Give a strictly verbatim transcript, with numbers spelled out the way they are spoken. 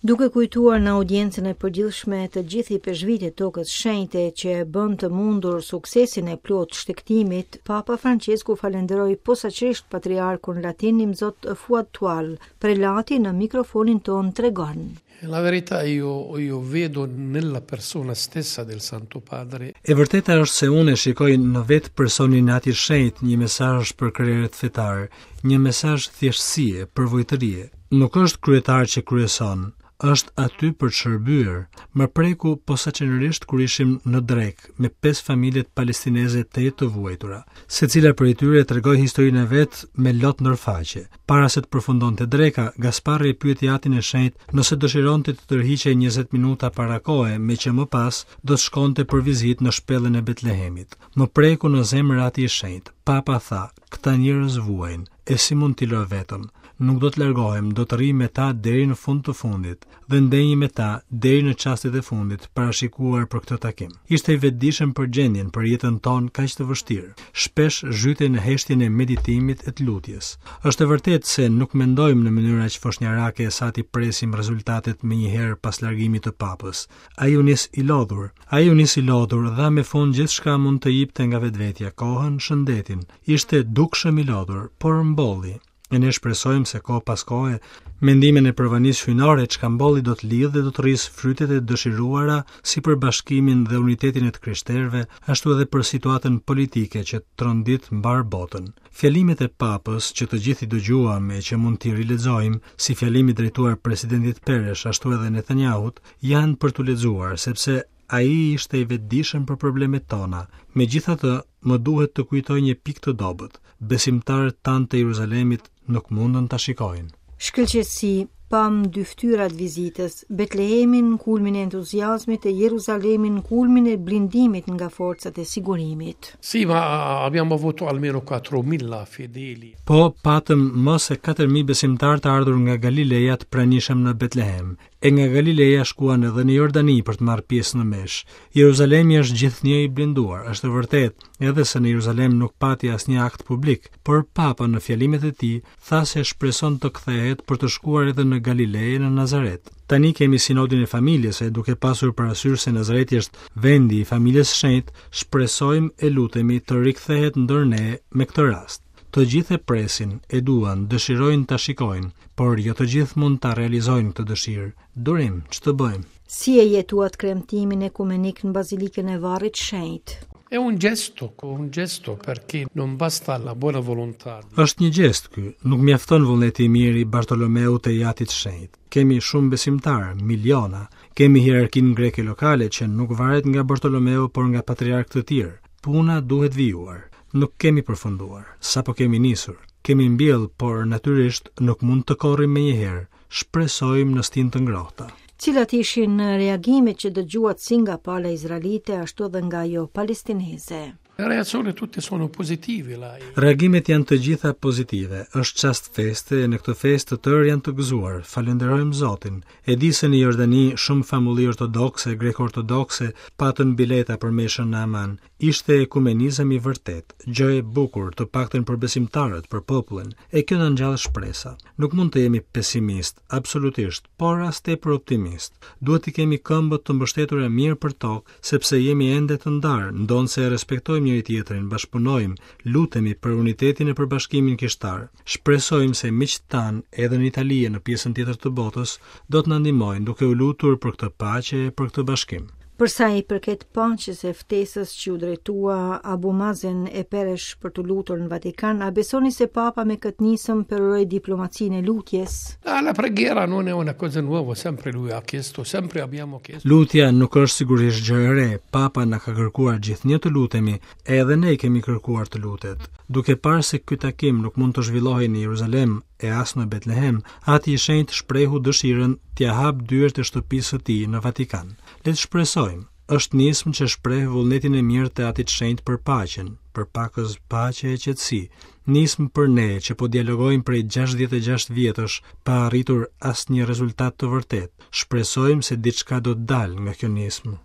Duke kujtuar në audiencën e përgjithshme të gjithë i peshqvitit tokës shenjte që e bën të mundur suksesin e plot shtektimit, Papa Francesku falenderoi posaçërisht patriarkun latin Nimzot Fuad prelati në mikrofonin ton tregon. La verità io, io vedo nella persona stessa del Santo Padre. E vërteta është se unë e shikoj në vetë personin e atij shenjt një mesazh për krerët fetar, një mesazh thjeshtësie, përvojtërie. Nuk është kryetar që kryeson, është aty për të shërbyer. Më preku posaçërisht kur ishim në drek me pesë familjet palestineze të jetë të vuajtura. Secila prej tyre tregoi historinë e vet me lot ndërfaqe. Para se të përfundonte dreka, Gasparri e pyeti atin e shenjt nëse dëshironte të tërhiqej njëzet minuta para kohe, me që më pas do të shkonte për vizitë në shpellën e Betlehemit. Më preku në zemër atij shenjt. Papa tha, këta njerëz vuajnë, e si mund t'i lë vetëm? Nuk do të largohem, do të rri me ta deri në fund të fundit dhe ndenjë me ta deri në çastet e fundit, parashikuar për këtë takim. Ishte i vetëdijshëm për gjendjen, për jetën tonë kaq të vështirë. Shpesh zhytej në heshtjen e meditimit e të lutjes. Është e vërtetë se nuk mendojmë në mënyrë aq foshnjarake sa ti presim rezultatet më njëherë pas largimit të papës. Ai u nis i lodhur. Ai u nis i lodhur dha me fund gjithçka mund të jepte nga vetvetja, kohën, shëndetin. Ishte dukshëm i lodhur, por mbolli. E ne shpresojmë se kohë pas kohe, mendimin e përvanisë hyjnore çka mbolli do të lidhë dhe do të rrisë frytet e dëshiruara si për bashkimin dhe unitetin e të krishterëve, ashtu edhe për situatën politike që trondit mbar botën. Fjalimet e papës që të gjithë i dëgjuam e që mund t'i rilexojmë, si fjalimi drejtuar presidentit Peresh ashtu edhe Netanyahut, janë për t'u lexuar sepse ai ishte i vetëdijshëm për problemet tona. Megjithatë, më duhet të kujtoj një pikë të dobët. Besimtarët tanë të Jeruzalemit nuk mundën ta shikojnë. Shkëlqësi, pam dy fytyrat vizitës, Betlehemin kulmin e entuziazmit e Jeruzalemin kulmin e blindimit nga forcat e sigurimit. Sì, ma abbiamo avuto almeno quattromila fedeli. Po, patëm mos e katër mijë besimtar të ardhur nga Galileja të pranishëm në Betlehem. E nga Galileja shkuan edhe në Jordani për të marrë pjesë në mesh. Jeruzalemi është gjithnjë i blinduar. Është vërtet, edhe se në Jeruzalem nuk pati asnjë akt publik, por Papa në fjalimet e tij tha se shpreson të kthehet për të shkuar edhe në Galileje, në Nazaret. Tani kemi sinodin e familjes e duke pasur parasysh se Nazareti është vendi i familjes shenjtë, shpresojmë e lutemi të rikthehet ndër ne me këtë rast. Të gjithë e presin, e duan, dëshirojnë ta shikojnë, por jo të gjithë mund ta realizojnë këtë dëshirë. Durim, ç'të bëjmë? Si e jetuat kremtimin ekumenik në Bazilikën e Varrit Shenjtë? È un gesto, un gesto perché non basta la buona volontà. Është një gest ky, nuk mjafton vullneti i mirë i Bartolomeut e Jatit Shenjtë. Kemi shumë besimtarë, miliona. Kemi hierarkinë greke lokale që nuk varet nga Bartolomeu por nga patriarkët të tjerë. Puna duhet vijuar. Nuk kemi përfunduar, sapo kemi nisur. Kemi mbjell, por natyrisht nuk mund të korrim menjëherë. Shpresojmë në stinë të ngrohta. Cilat ishin reagimet që dëgjuat si nga pala izraelite ashtu edhe nga ajo palestineze? Le reazioni tutte sono positive. La... Reagimet janë të gjitha pozitive. Është çast feste e në këtë festë të tërë janë të gëzuar. Falenderojmë Zotin. E di se në Jordani shumë famulli ortodokse, greko-ortodokse patën bileta për meshën në Aman. Ishte ekumenizëm i vërtet, gjë e bukur, të paktën për besimtarët, për popullin. E kjo na ngjall shpresa. Nuk mund të jemi pesimist, absolutisht, por as tepër optimist. Duhet të kemi këmbët të mbështetura mirë për tokë, sepse jemi ende të ndarë, ndonse respektojmë njëri tjetrin, bashkëpunojmë, lutemi për unitetin e përbashkimin kishtar. Shpresojmë se miqtë tanë edhe në Itali e në pjesën tjetër të botës do të na ndihmojnë duke u lutur për këtë paqe e për këtë bashkim. Për sa i përket paqes e ftesës që u drejtua Abu Mazen e Peresh për të lutur në Vatikan, a besoni se Papa me këtë nisëm peroroi diplomacinë e lutjes? Ah, la preghiera non è una cosa nuova, sempre lui ha chiesto, sempre abbiamo chiesto. Lutja nuk është sigurisht gjë e re. Papa na ka kërkuar gjithnjë të lutemi, edhe ne kemi kërkuar të lutet. Duke parë se ky takim nuk mund të zhvillohej në Jeruzalem e as në Betlehem, ati i shenjtë shprehu dëshirën t'ia hap dyert e shtëpisë së tij në Vatikan. Le të shpresojmë, është nismë që shpreh vullnetin e mirë të atit shenjtë për paqen, për pakës paqe e qetësi. Nismë për ne që po dialogojmë prej gjashtëdhjetë e gjashtë vjetësh pa arritur asnjë rezultat të vërtet. Shpresojmë se diçka do të dalë nga kjo nismë.